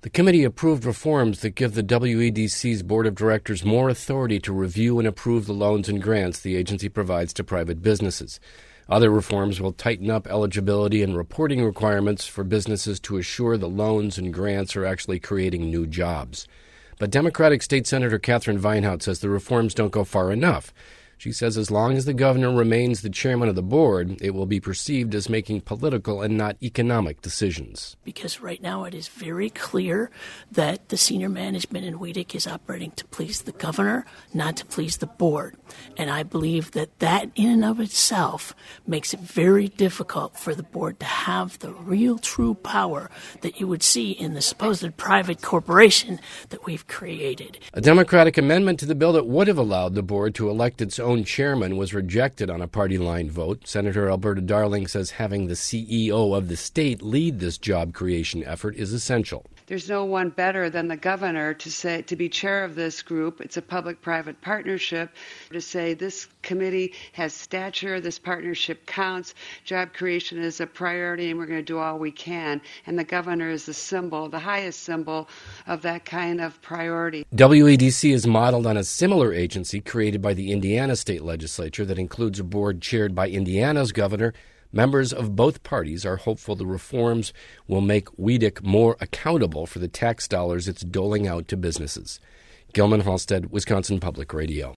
The committee approved reforms that give the WEDC's board of directors more authority to review and approve the loans and grants the agency provides to private businesses. Other reforms will tighten up eligibility and reporting requirements for businesses to assure the loans and grants are actually creating new jobs. But Democratic State Senator Catherine Weinhaut says the reforms don't go far enough. She says as long as the governor remains the chairman of the board, it will be perceived as making political and not economic decisions. Because right now it is very clear that the senior management in WEDC is operating to please the governor, not to please the board. And I believe that that in and of itself makes it very difficult for the board to have the real true power that you would see in the supposed private corporation that we've created. A Democratic amendment to the bill that would have allowed the board to elect its own chairman was rejected on a party-line vote. Senator Alberta Darling says having the CEO of the state lead this job creation effort is essential. There's no one better than the governor to be chair of this group. It's a public-private partnership. To say this committee has stature, this partnership counts, job creation is a priority, and we're going to do all we can. And the governor is the symbol, the highest symbol of that kind of priority. WEDC is modeled on a similar agency created by the Indiana state legislature that includes a board chaired by Indiana's governor. Members of both parties are hopeful the reforms will make WEDC more accountable for the tax dollars it's doling out to businesses. Gilman Halstead, Wisconsin Public Radio.